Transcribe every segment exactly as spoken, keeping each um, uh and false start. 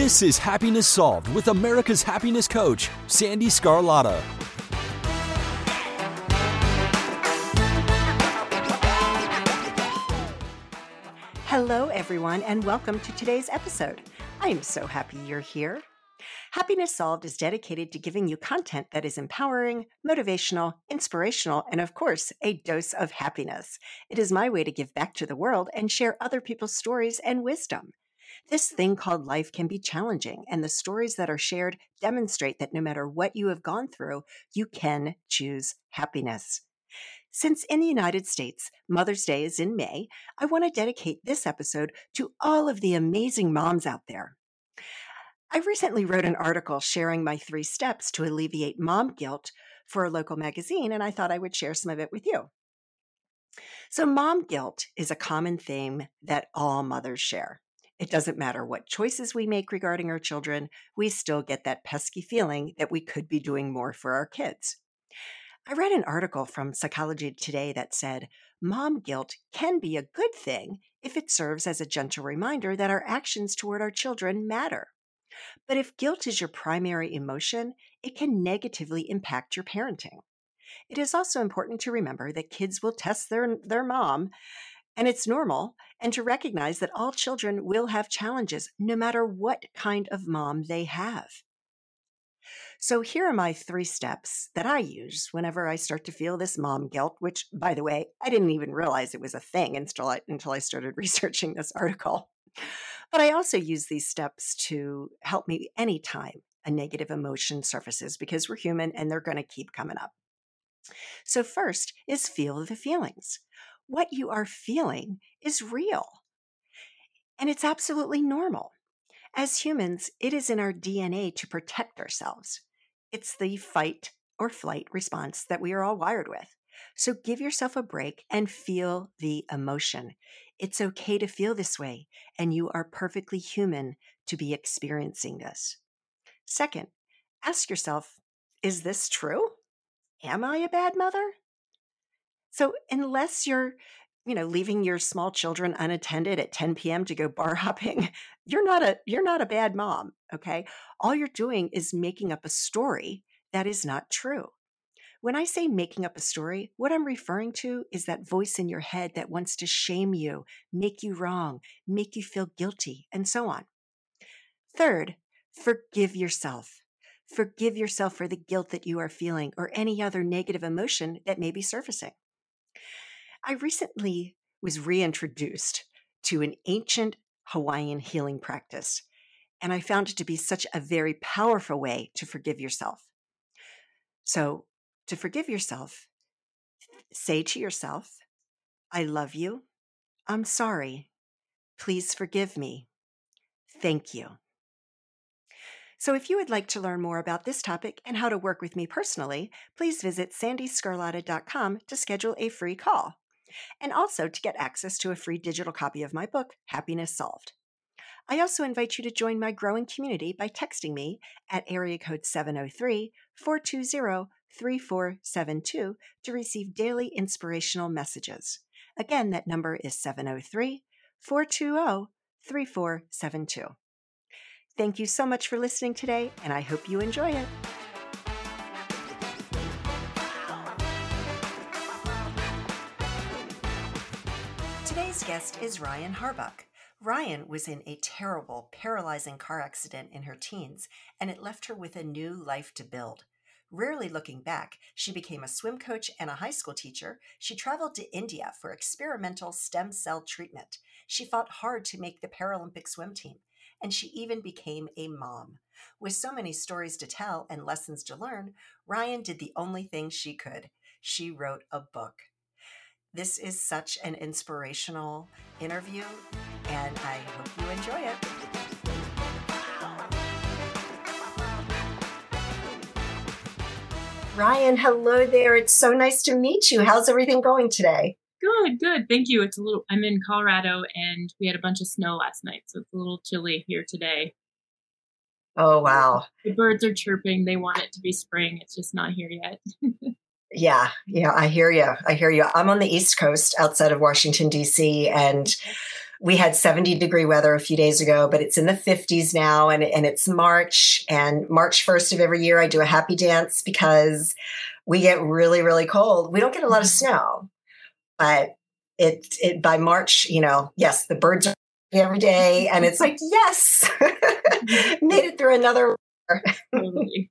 This is Happiness Solved with America's happiness coach, Sandy Scarlatta. Hello, everyone, and welcome to today's episode. I am so happy you're here. Happiness Solved is dedicated to giving you content that is empowering, motivational, inspirational, and of course, a dose of happiness. It is my way to give back to the world and share other people's stories and wisdom. This thing called life can be challenging, and the stories that are shared demonstrate that no matter what you have gone through, you can choose happiness. Since in the United States, Mother's Day is in May, I want to dedicate this episode to all of the amazing moms out there. I recently wrote an article sharing my three steps to alleviate mom guilt for a local magazine, and I thought I would share some of it with you. So mom guilt is a common theme that all mothers share. It doesn't matter what choices we make regarding our children, we still get that pesky feeling that we could be doing more for our kids. I read an article from Psychology Today that said, mom guilt can be a good thing if it serves as a gentle reminder that our actions toward our children matter. But if guilt is your primary emotion, it can negatively impact your parenting. It is also important to remember that kids will test their, their mom, and it's normal, and to recognize that all children will have challenges, no matter what kind of mom they have. So here are my three steps that I use whenever I start to feel this mom guilt, which, by the way, I didn't even realize it was a thing until I, until I started researching this article. But I also use these steps to help me anytime a negative emotion surfaces, because we're human and they're going to keep coming up. So first is feel the feelings. What you are feeling is real, and it's absolutely normal. As humans, it is in our D N A to protect ourselves. It's the fight or flight response that we are all wired with. So give yourself a break and feel the emotion. It's okay to feel this way, and you are perfectly human to be experiencing this. Second, ask yourself, is this true? Am I a bad mother? So unless you're, you know, leaving your small children unattended at ten p.m. to go bar hopping, you're not a you're not a bad mom, okay? All you're doing is making up a story that is not true. When I say making up a story, what I'm referring to is that voice in your head that wants to shame you, make you wrong, make you feel guilty, and so on. Third, forgive yourself. Forgive yourself for the guilt that you are feeling or any other negative emotion that may be surfacing. I recently was reintroduced to an ancient Hawaiian healing practice, and I found it to be such a very powerful way to forgive yourself. So, to forgive yourself, say to yourself, I love you. I'm sorry. Please forgive me. Thank you. So if you would like to learn more about this topic and how to work with me personally, please visit sandy scarlatta dot com to schedule a free call, and also to get access to a free digital copy of my book, Happiness Solved. I also invite you to join my growing community by texting me at area code seven oh three, four two zero, three four seven two to receive daily inspirational messages. Again, that number is seven oh three, four two zero, three four seven two. Thank you so much for listening today, and I hope you enjoy it. Today's guest is Ryan Harbuck. Ryan was in a terrible, paralyzing car accident in her teens, and it left her with a new life to build. Rarely looking back, she became a swim coach and a high school teacher. She traveled to India for experimental stem cell treatment. She fought hard to make the Paralympic swim team, and she even became a mom. With so many stories to tell and lessons to learn, Ryan did the only thing she could. She wrote a book. This is such an inspirational interview, and I hope you enjoy it. Ryan, hello there. It's so nice to meet you. How's everything going today? Good, good. Thank you. It's a little, I'm in Colorado and we had a bunch of snow last night, so it's a little chilly here today. Oh, wow. The birds are chirping. They want it to be spring. It's just not here yet. Yeah, yeah, I hear you. I hear you. I'm on the East Coast outside of Washington, D C, and we had seventy degree weather a few days ago, but it's in the fifties now, and, and it's March, and March first of every year I do a happy dance because we get really, really cold. We don't get a lot of snow, but it, it by March, you know, yes, the birds are every day, and it's like, yes, made it through another. Totally.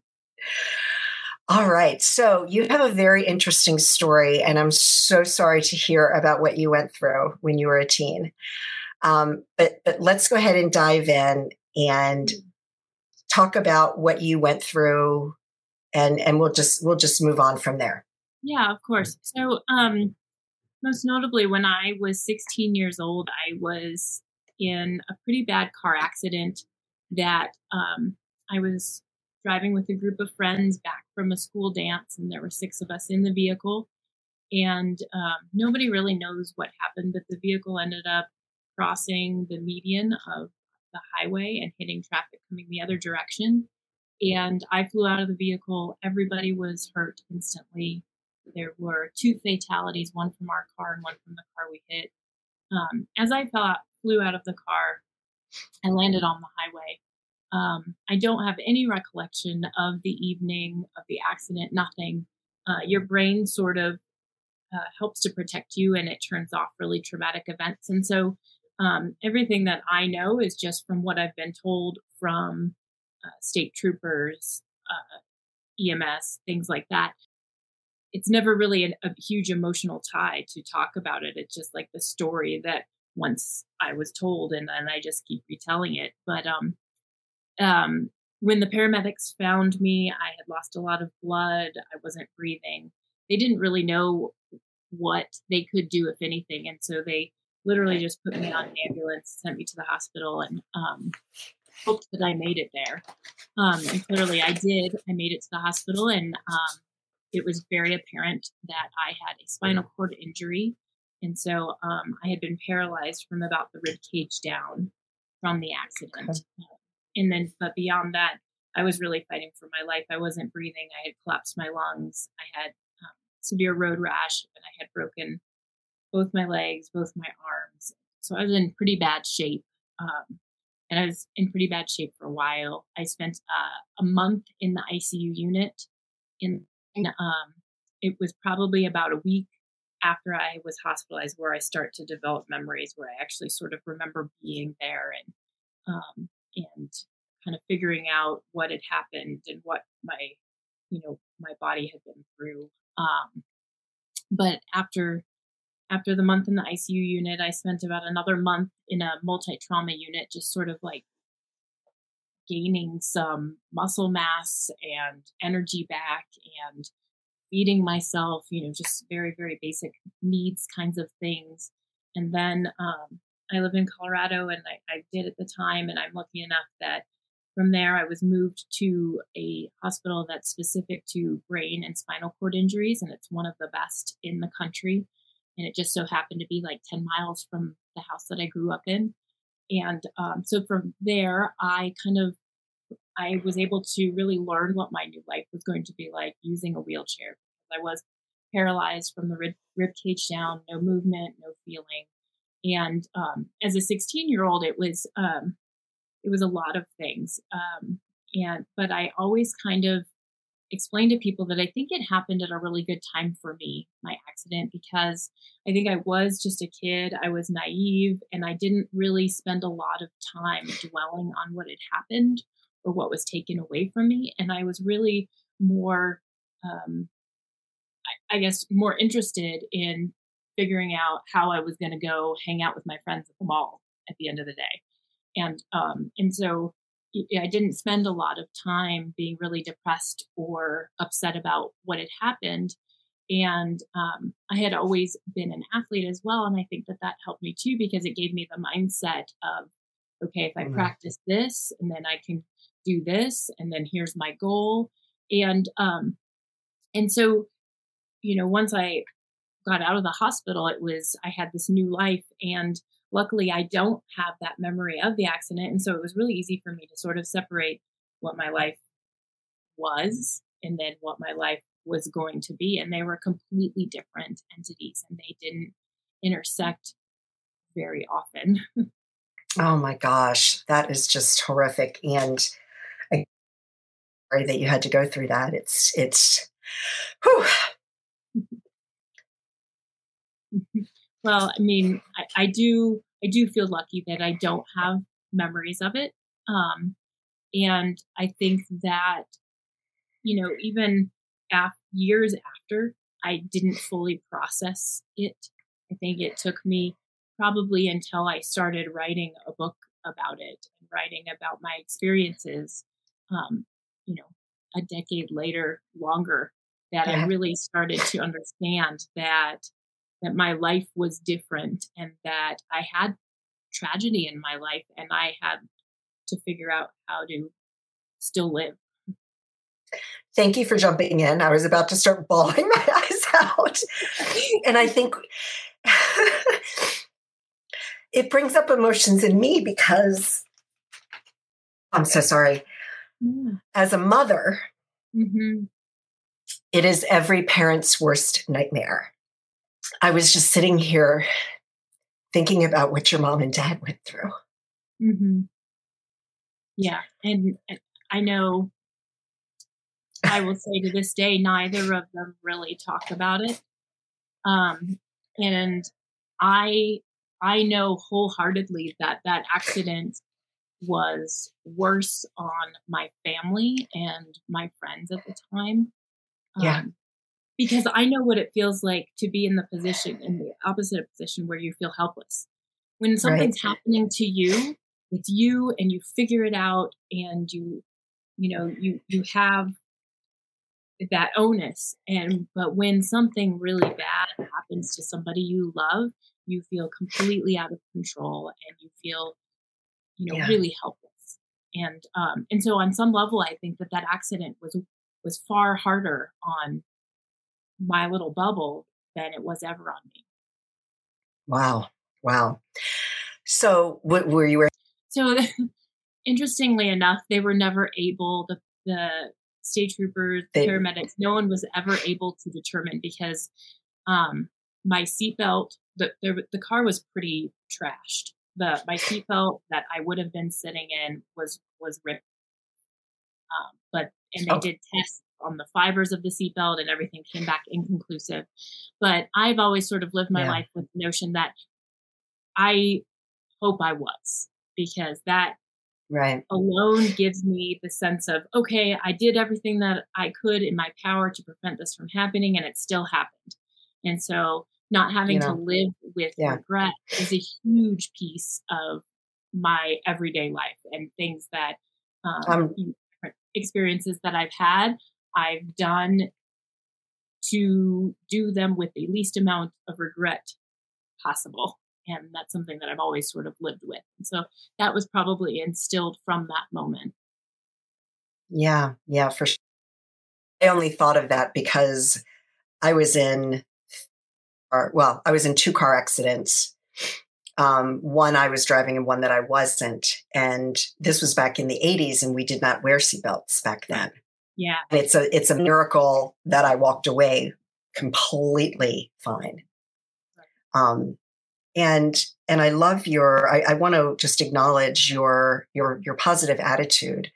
All right. So you have a very interesting story, and I'm so sorry to hear about what you went through when you were a teen. Um, but but let's go ahead and dive in and talk about what you went through, and and we'll just we'll just move on from there. Yeah, of course. So um, most notably, when I was sixteen years old, I was in a pretty bad car accident that um, I was driving with a group of friends back from a school dance, and there were six of us in the vehicle. And um, nobody really knows what happened, but the vehicle ended up crossing the median of the highway and hitting traffic coming the other direction. And I flew out of the vehicle. Everybody was hurt instantly. There were two fatalities, one from our car and one from the car we hit. Um, as I fell out, flew out of the car, I landed on the highway. Um, I don't have any recollection of the evening of the accident, nothing. Uh, your brain sort of uh, helps to protect you, and it turns off really traumatic events. And so um, everything that I know is just from what I've been told from uh, state troopers, uh, E M S, things like that. It's never really an, a huge emotional tie to talk about it. It's just like the story that once I was told, and then I just keep retelling it. But um, um, when the paramedics found me, I had lost a lot of blood. I wasn't breathing. They didn't really know what they could do, if anything. And so they literally just put me on an ambulance, sent me to the hospital, and um, hoped that I made it there. Um, and clearly I did. I made it to the hospital, and um, it was very apparent that I had a spinal cord injury. And so um, I had been paralyzed from about the rib cage down from the accident. Okay. And then, but beyond that, I was really fighting for my life. I wasn't breathing. I had collapsed my lungs. I had um, severe road rash, and I had broken both my legs, both my arms. So I was in pretty bad shape. Um, and I was in pretty bad shape for a while. I spent uh, a month in the I C U unit. In um, it was probably about a week after I was hospitalized where I start to develop memories, where I actually sort of remember being there and um, and kind of figuring out what had happened and what my, you know, my body had been through. Um, but after after the month in the I C U unit, I spent about another month in a multi-trauma unit, just sort of like gaining some muscle mass and energy back and feeding myself, you know, just very, very basic needs kinds of things. And then um, I live in Colorado, and I, I did at the time, and I'm lucky enough that from there I was moved to a hospital that's specific to brain and spinal cord injuries, and it's one of the best in the country. And it just so happened to be like ten miles from the house that I grew up in. And um, so from there, I kind of, I was able to really learn what my new life was going to be like using a wheelchair. I was paralyzed from the rib, rib cage down, no movement, no feeling. And um, as a sixteen year old, it was, um, it was a lot of things. Um, and, but I always kind of explained to people that I think it happened at a really good time for me, my accident, because I think I was just a kid. I was naive, and I didn't really spend a lot of time dwelling on what had happened or what was taken away from me. And I was really more, um, I, I guess, more interested in figuring out how I was going to go hang out with my friends at the mall at the end of the day. And, um, and so I didn't spend a lot of time being really depressed or upset about what had happened. And um, I had always been an athlete as well. And I think that that helped me too, because it gave me the mindset of, okay, if I mm-hmm. practice this, and then I can do this, and then here's my goal. And, um, and so, you know, once I got out of the hospital, it was, I had this new life, and luckily I don't have that memory of the accident. And so it was really easy for me to sort of separate what my life was and then what my life was going to be. And they were completely different entities, and they didn't intersect very often. Oh my gosh, that is just horrific. And I'm sorry that you had to go through that. It's, it's, whew. Well, I mean, I, I do, I do feel lucky that I don't have memories of it. Um, and I think that, you know, even af- years after, I didn't fully process it. I think it took me probably until I started writing a book about it and writing about my experiences, um, you know, a decade later, longer, that I Yeah. really started to understand that that my life was different and that I had tragedy in my life and I had to figure out how to still live. Thank you for jumping in. I was about to start bawling my eyes out. And I think it brings up emotions in me because I'm so sorry. Yeah. As a mother, Mm-hmm. it is every parent's worst nightmare. I was just sitting here thinking about what your mom and dad went through. Mm-hmm. Yeah. And and I know I will say to this day, neither of them really talk about it. Um, and I I know wholeheartedly that that accident was worse on my family and my friends at the time. Yeah. Um, because I know what it feels like to be in the position, in the opposite position where you feel helpless. When something's Right. happening to you, it's you and you figure it out and you, you know, you, you have that onus. And, but when something really bad happens to somebody you love, you feel completely out of control and you feel, you know, Yeah. really helpless. And, um, and so on some level, I think that that accident was, was far harder on my little bubble than it was ever on me. Wow. Wow. So what were you wearing? So interestingly enough, they were never able, the, the state troopers, the They, paramedics, no one was ever able to determine because um, my seatbelt, the, the, the car was pretty trashed. The, my seatbelt that I would have been sitting in was, was ripped. Um, but, and they oh, did tests on the fibers of the seatbelt and everything came back inconclusive. But I've always sort of lived my yeah. life with the notion that I hope I was, because that Right. alone gives me the sense of, okay, I did everything that I could in my power to prevent this from happening and it still happened. And so not having You to know, live with yeah. regret is a huge piece of my everyday life and things that um, Um, different experiences that I've had, I've done to do them with the least amount of regret possible. And that's something that I've always sort of lived with. And so that was probably instilled from that moment. yeah. Yeah, for sure. I only thought of that because I was in, or, well, I was in two car accidents. Um, one I was driving and one that I wasn't. And this was back in the eighties and we did not wear seatbelts back then. Yeah. And it's a, it's a miracle that I walked away completely fine. Um, and, and I love your, I, I want to just acknowledge your, your, your positive attitude,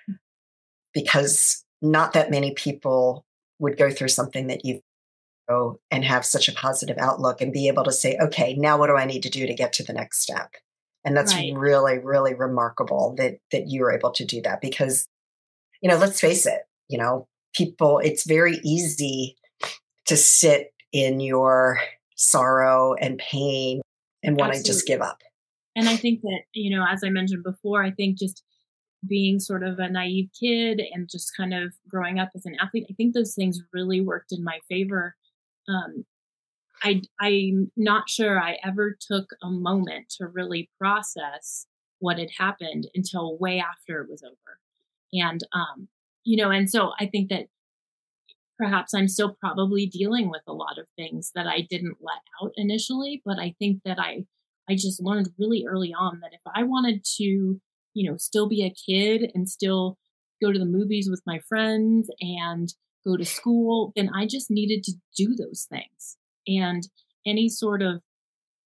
because not that many people would go through something that you go and have such a positive outlook and be able to say, okay, now what do I need to do to get to the next step? And that's Right. really, really remarkable that, that you were able to do that, because, you know, let's face it, you know, people, it's very easy to sit in your sorrow and pain and want to just give up. And I think that, you know, as I mentioned before, I think just being sort of a naive kid and just kind of growing up as an athlete, I think those things really worked in my favor. Um, I, I'm not sure I ever took a moment to really process what had happened until way after it was over. And, um, you know, and so I think that perhaps I'm still probably dealing with a lot of things that I didn't let out initially, but I think that I, I just learned really early on that if I wanted to, you know, still be a kid and still go to the movies with my friends and go to school, then I just needed to do those things. And any sort of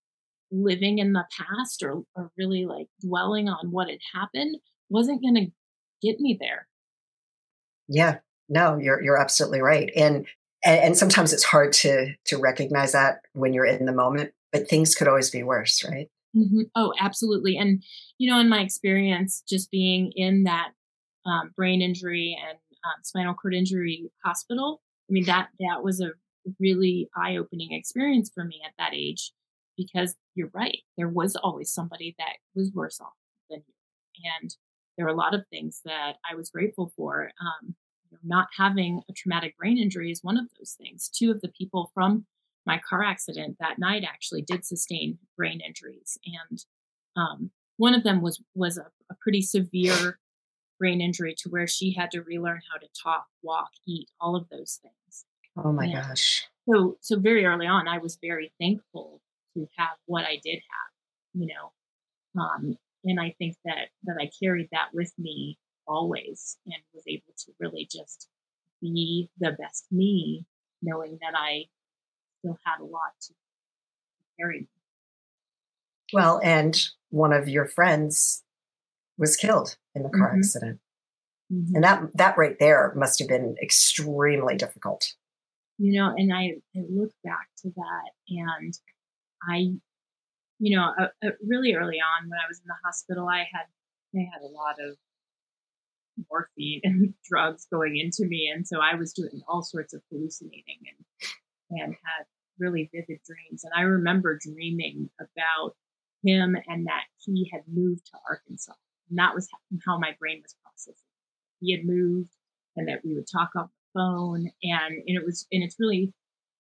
living in the past or, or really like dwelling on what had happened wasn't going to get me there. Yeah, no, you're you're absolutely right. And, and and sometimes it's hard to to recognize that when you're in the moment, but things could always be worse, right? Mm-hmm. Oh, absolutely. And, you know, in my experience, just being in that um, brain injury and um, spinal cord injury hospital, I mean, that that was a really eye-opening experience for me at that age, because you're right. There was always somebody that was worse off than you. And there are a lot of things that I was grateful for. Um, you know, not having a traumatic brain injury is one of those things. Two of the people from my car accident that night actually did sustain brain injuries. And um, one of them was, was a, a pretty severe brain injury to where she had to relearn how to talk, walk, eat, all of those things. Oh my And gosh. so, so very early on, I was very thankful to have what I did have, you know, um, and I think that, that I carried that with me always and was able to really just be the best me, knowing that I still had a lot to carry. Well, and one of your friends was killed in the car Mm-hmm. accident. Mm-hmm. And that that right there must have been extremely difficult. You know, and I, I look back to that, and I, you know, uh, uh, really early on when I was in the hospital, I had I had a lot of morphine and drugs going into me, and so I was doing all sorts of hallucinating and and had really vivid dreams. And I remember dreaming about him and that he had moved to Arkansas, and that was how my brain was processing. He had moved, and that we would talk on the phone, and, and it was and it's really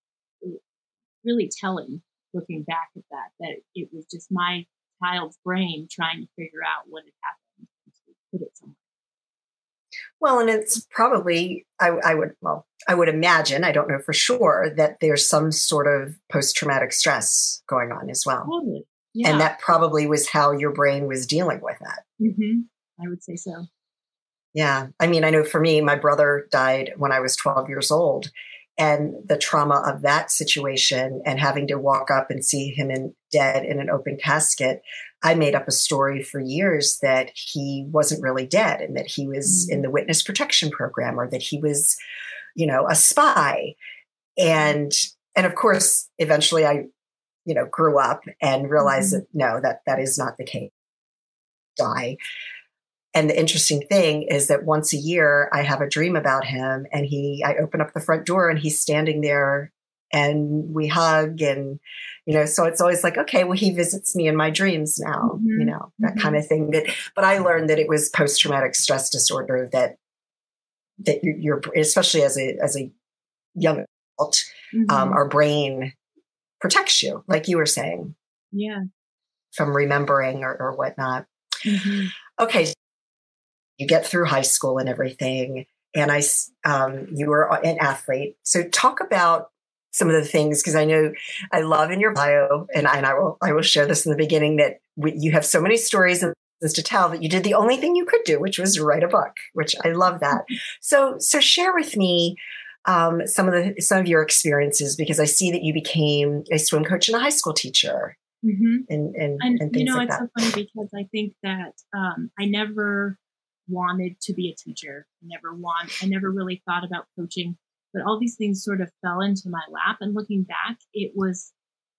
really telling looking back at that, that it was just my child's brain trying to figure out what had happened and to put it somewhere. Well, and it's probably, I, I would, well, I would imagine, I don't know for sure, that there's some sort of post-traumatic stress going on as well. Totally. Yeah. And that probably was how your brain was dealing with that. Mm-hmm. I would say so. Yeah. I mean, I know for me, my brother died when I was twelve years old. And the trauma of that situation and having to walk up and see him in dead in an open casket, I made up a story for years that he wasn't really dead and that he was mm-hmm. in the witness protection program, or that he was, you know, a spy. And, and of course, eventually I, you know, grew up and realized mm-hmm. that no, that that is not the case. Die. And the interesting thing is that once a year I have a dream about him, and he, I open up the front door and he's standing there and we hug, and, you know, so it's always like, okay, well, he visits me in my dreams now, mm-hmm. you know, that mm-hmm. kind of thing. That, but I learned that it was post-traumatic stress disorder that, that you're, especially as a, as a young adult, mm-hmm. um, our brain protects you, like you were saying. Yeah. From remembering or, or whatnot. Mm-hmm. Okay. You get through high school and everything, and I, um, you were an athlete. So talk about some of the things, because I know I love in your bio, and I, and I will, I will share this in the beginning, that we, you have so many stories and things to tell that you did the only thing you could do, which was write a book, which I love that. So, so share with me um, some of the some of your experiences, because I see that you became a swim coach and a high school teacher, mm-hmm. and, and and, and things you know, like it's that. so funny because I think that um, I never wanted to be a teacher. I never want, I never really thought about coaching, but all these things sort of fell into my lap. And looking back, it was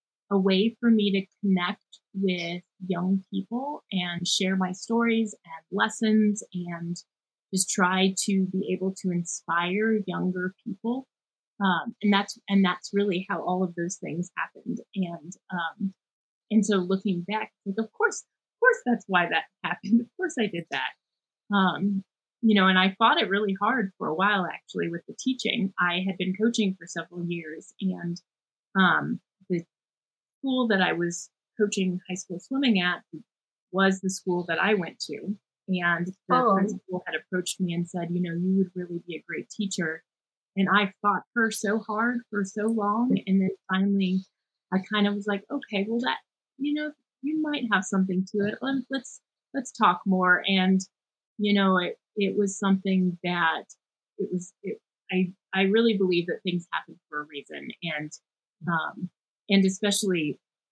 a way for me to connect with young people and share my stories and lessons, and just try to be able to inspire younger people. Um, and that's, and that's really how all of those things happened. And, um, and so looking back, like, of course, of course, that's why that happened. Of course I did that. Um, you know, and I fought it really hard for a while, actually, with the teaching. I had been coaching for several years, and um, the school that I was coaching high school swimming at was the school that I went to. And the oh. principal had approached me and said, you know, you would really be a great teacher. And I fought her so hard for so long. And then finally, I kind of was like, okay, well, that, you know, you might have something to it. Let's, let's talk more. And you know, it, it was something that it was, it, I, I really believe that things happen for a reason. And, um, and especially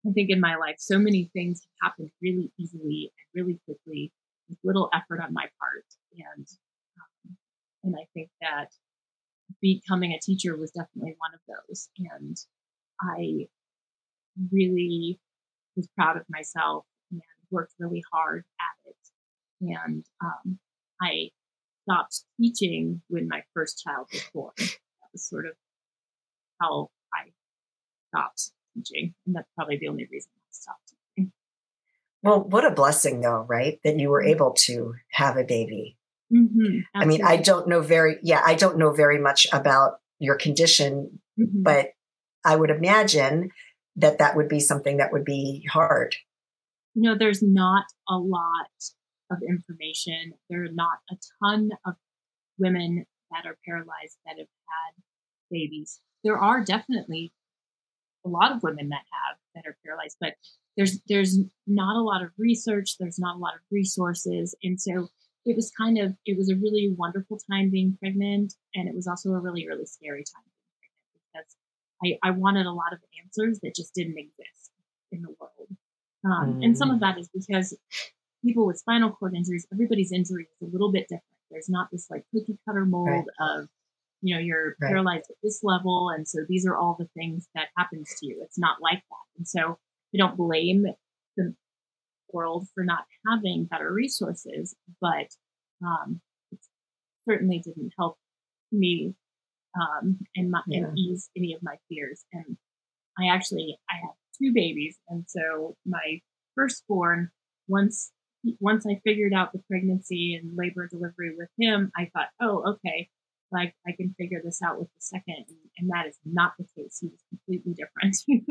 I think in my life, so many things have happened really easily and really quickly with little effort on my part. And, um, and I think that becoming a teacher was definitely one of those. And I really was proud of myself and worked really hard at it. And um, I stopped teaching when my first child was born. That was sort of how I stopped teaching. And that's probably the only reason I stopped teaching. Well, what a blessing, though, right? That you were able to have a baby. Mm-hmm, I mean, I don't know very, yeah, I don't know very much about your condition, mm-hmm. but I would imagine that that would be something that would be hard. You know, there's not a lot of information. There are not a ton of women that are paralyzed that have had babies. There are definitely a lot of women that have that are paralyzed, but there's there's not a lot of research. There's not a lot of resources, and so it was kind of it was a really wonderful time being pregnant, and it was also a really really scary time being pregnant because I I wanted a lot of answers that just didn't exist in the world, um, mm. and some of that is because people with spinal cord injuries, everybody's injury is a little bit different. There's not this like cookie cutter mold right. of, you know, you're right. paralyzed at this level. And so these are all the things that happens to you. It's not like that. And so I don't blame the world for not having better resources, but um, it certainly didn't help me um, and, my, yeah. and ease any of my fears. And I actually, I have two babies. And so my firstborn, once Once I figured out the pregnancy and labor and delivery with him, I thought, oh, okay, like I can figure this out with the second. And, and that is not the case. He was completely different.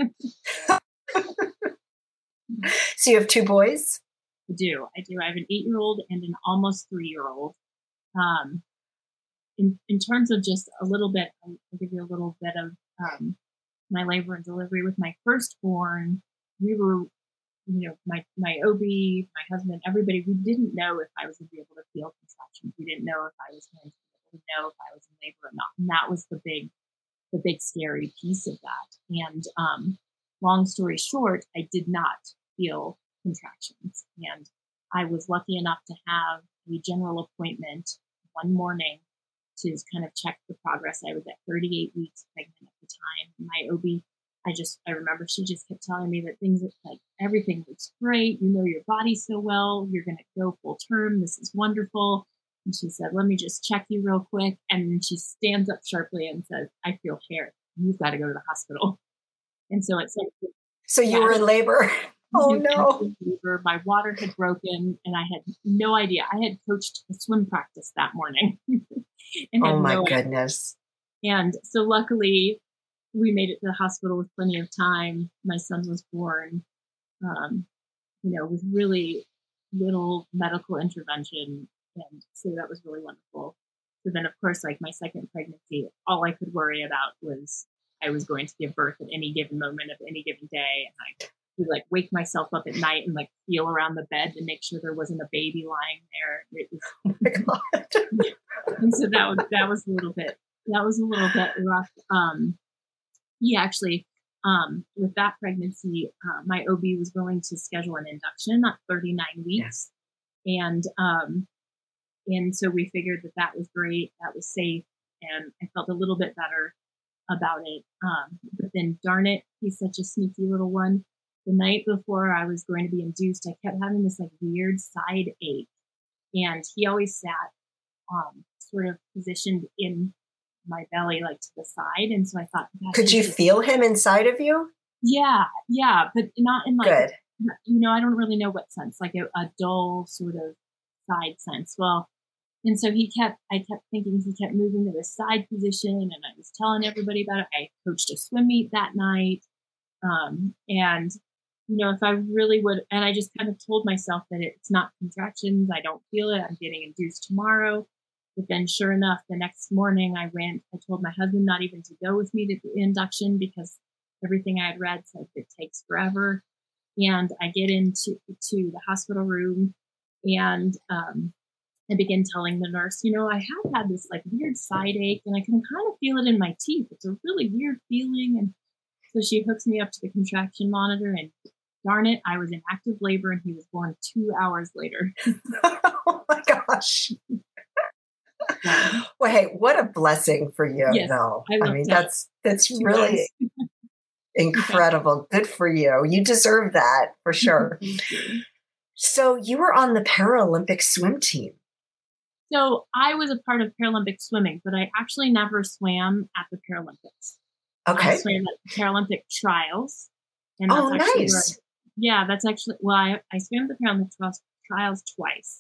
So you have two boys? I do. I do. I have an eight-year-old and an almost three-year-old. Um, in, in terms of just a little bit, I'll, I'll give you a little bit of um, my labor and delivery with my firstborn. We were you know, my, my O B, my husband, everybody, we didn't know if I was going to be able to feel contractions. We didn't know if I was going to be able to know if I was in labor or not. And that was the big, the big scary piece of that. And um, long story short, I did not feel contractions. And I was lucky enough to have a general appointment one morning to kind of check the progress. I was at thirty-eight weeks pregnant at the time. My O B I just, I remember she just kept telling me that things like everything looks great. You know your body so well. You're going to go full term. This is wonderful. And she said, let me just check you real quick. And then she stands up sharply and says, I feel hair. You've got to go to the hospital. And so it's like, so you yeah, were in labor. Oh no. Labor. My water had broken and I had no idea. I had coached a swim practice that morning. and oh my no goodness. Idea. And so luckily, we made it to the hospital with plenty of time. My son was born, um, you know, with really little medical intervention. And so that was really wonderful. So then, of course, like my second pregnancy, all I could worry about was I was going to give birth at any given moment of any given day. And I would like wake myself up at night and like feel around the bed to make sure there wasn't a baby lying there. It was, oh my God. And so that was, that was a little bit, that was a little bit rough. Um, He actually, um, with that pregnancy, uh, my O B was going to schedule an induction at thirty-nine weeks. Yes. And, um, and so we figured that that was great. That was safe. And I felt a little bit better about it. Um, but then darn it, he's such a sneaky little one. The night before I was going to be induced, I kept having this like weird side ache. And he always sat, um, sort of positioned in my belly, like to the side. And so I thought, could you feel him inside of you? Yeah. Yeah. But not in like, good. You know, I don't really know what sense, like a, a dull sort of side sense. Well, and so he kept, I kept thinking he kept moving to the side position and I was telling everybody about it. I coached a swim meet that night. Um, and, you know, if I really would, and I just kind of told myself that it's not contractions. I don't feel it. I'm getting induced tomorrow. But then sure enough, the next morning I went, I told my husband not even to go with me to the induction because everything I had read said it takes forever. And I get into to the hospital room and um, I begin telling the nurse, you know, I have had this like weird side ache and I can kind of feel it in my teeth. It's a really weird feeling. And So she hooks me up to the contraction monitor, and darn it, I was in active labor and he was born two hours later. Oh my gosh. Well, hey, what a blessing for you, yes, though. I, I mean, that. that's that's really incredible. Good for you. You deserve that for sure. Thank you. So you were on the Paralympic swim team. So I was a part of Paralympic swimming, but I actually never swam at the Paralympics. Okay. I swam at Paralympic trials. And oh, that's actually nice. Where, yeah, that's actually, well, I, I swam the Paralympic trials, trials twice.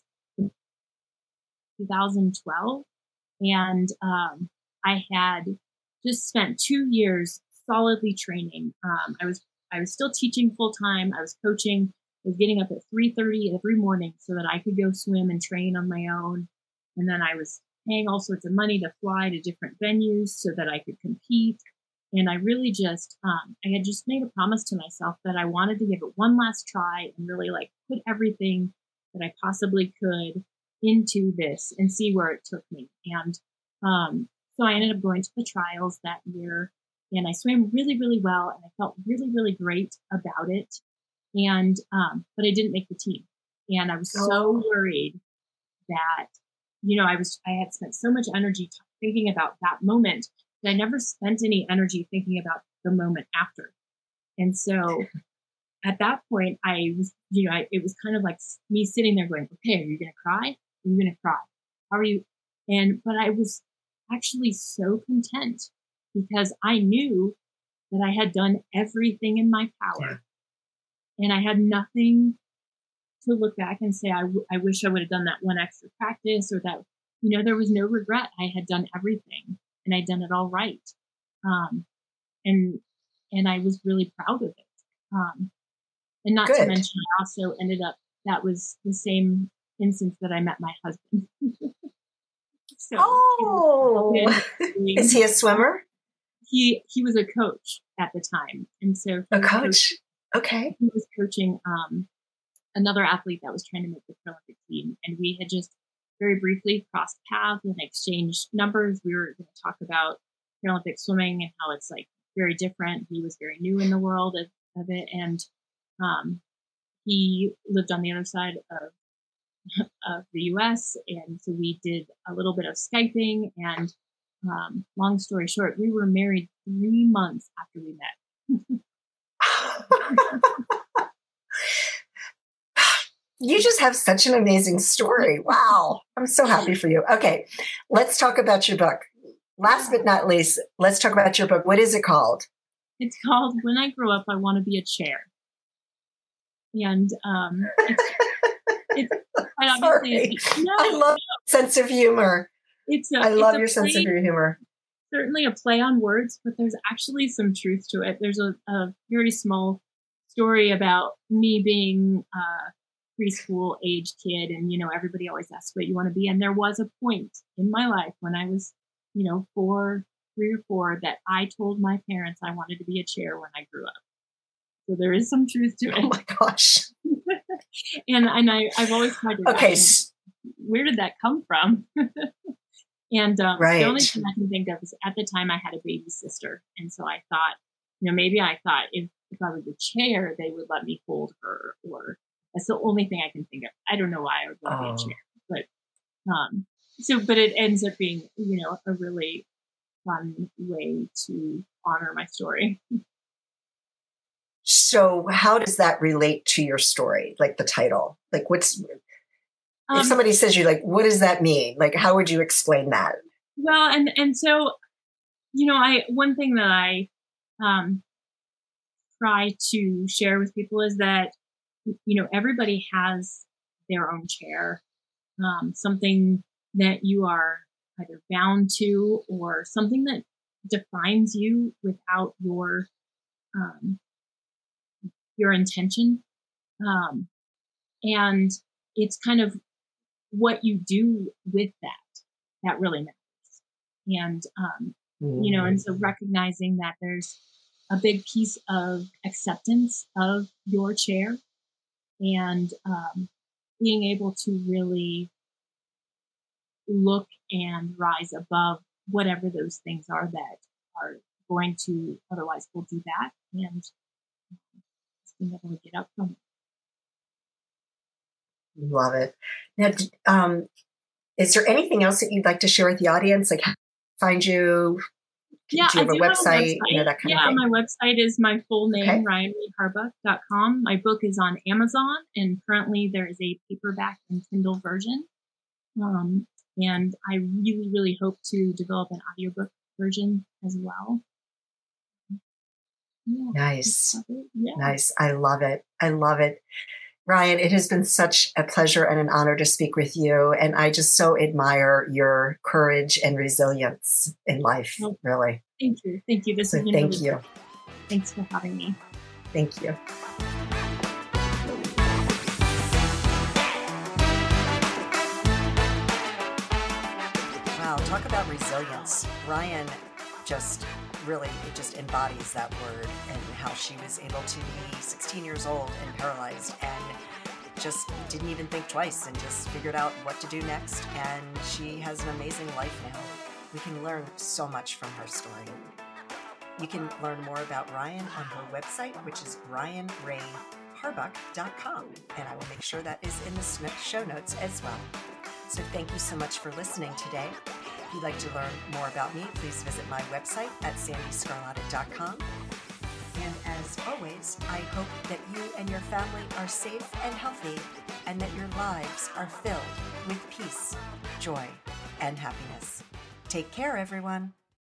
twenty twelve. And um, I had just spent two years solidly training. Um, I was I was still teaching full time. I was coaching. I was getting up at three thirty every morning so that I could go swim and train on my own. And then I was paying all sorts of money to fly to different venues so that I could compete. And I really just, um, I had just made a promise to myself that I wanted to give it one last try and really like put everything that I possibly could into this and see where it took me. And um, so I ended up going to the trials that year, and I swam really, really well, and I felt really, really great about it. And um, but I didn't make the team, and I was oh. so worried that, you know, I was I had spent so much energy t- thinking about that moment that I never spent any energy thinking about the moment after. And so at that point, I was, you know, I, it was kind of like me sitting there going, okay, are you going to cry? Are you going to cry? How are you? And, but I was actually so content because I knew that I had done everything in my power, and I had nothing to look back and say, I, w- I wish I would have done that one extra practice, or that, you know, there was no regret. I had done everything and I'd done it all right. Um, and, and I was really proud of it. Um, and not Good. to mention, I also ended up, that was the same instance that I met my husband. So oh, was, is he a swimmer? He he was a coach at the time, and so a coach. Okay, he was coaching um, another athlete that was trying to make the Paralympic team, and we had just very briefly crossed paths and exchanged numbers. We were going to talk about Paralympic swimming and how it's like very different. He was very new in the world of, of it, and um, he lived on the other side of of the U S, and so we did a little bit of Skyping, and um, long story short, we were married three months after we met. You just have such an amazing story. Wow. I'm so happy for you. Okay, let's talk about your book. Last but not least, let's talk about your book. What is it called? It's called When I Grow Up, I Want to Be a Chair. And um, it's, it's quite obviously, no, I love no. sense of humor. It's a, I love it's your play, sense of your humor. Certainly a play on words, but there's actually some truth to it. There's a, a very small story about me being a preschool age kid, and you know, everybody always asks what you want to be. And there was a point in my life when I was, you know, four, three or four, that I told my parents I wanted to be a chair when I grew up. So there is some truth to it. Oh my gosh. and and I, I've always tried to okay. Imagine, where did that come from? and um, right. the only thing I can think of is at the time I had a baby sister. And so I thought, you know, maybe I thought if, if I was a chair, they would let me hold her, or that's the only thing I can think of. I don't know why I would want to oh. be a chair, but um, so, but it ends up being, you know, a really fun way to honor my story. So how does that relate to your story? Like the title, like what's, um, if somebody says you like, what does that mean? Like, how would you explain that? Well, and, and so, you know, I, one thing that I, um, try to share with people is that, you know, everybody has their own chair, um, something that you are either bound to or something that defines you without your, um, your intention. Um, and it's kind of what you do with that, that really matters. And, um, mm. you know, and so recognizing that there's a big piece of acceptance of your chair, and, um, being able to really look and rise above whatever those things are that are going to otherwise will do that, and being able to get up from it. Love it. Now, um, is there anything else that you'd like to share with the audience? Like, how to find you? Yeah, do you have, I a, do website? have a website? You know, that kind yeah, of thing? my website is my full name, Okay. ryan reed harbuck dot com. My book is on Amazon, and currently there is a paperback and Kindle version. Um, and I really, really hope to develop an audiobook version as well. Yeah, Nice. yeah. Nice. I love it. I love it. Ryan, it has been such a pleasure and an honor to speak with you. And I just so admire your courage and resilience in life, Well, really. Thank you. Thank you. This So has been thank really you. great. Thanks for having me. Thank you. Wow, talk about resilience. Ryan just really, it just embodies that word, and how she was able to be sixteen years old and paralyzed and just didn't even think twice and just figured out what to do next. And she has an amazing life now. We can learn so much from her story. You can learn more about Ryan on her website, which is ryan ray harbuck dot com. And I will make sure that is in the show notes as well. So thank you so much for listening today. If you'd like to learn more about me, please visit my website at sandy scarlata dot com. And as always, I hope that you and your family are safe and healthy, and that your lives are filled with peace, joy, and happiness. Take care, everyone.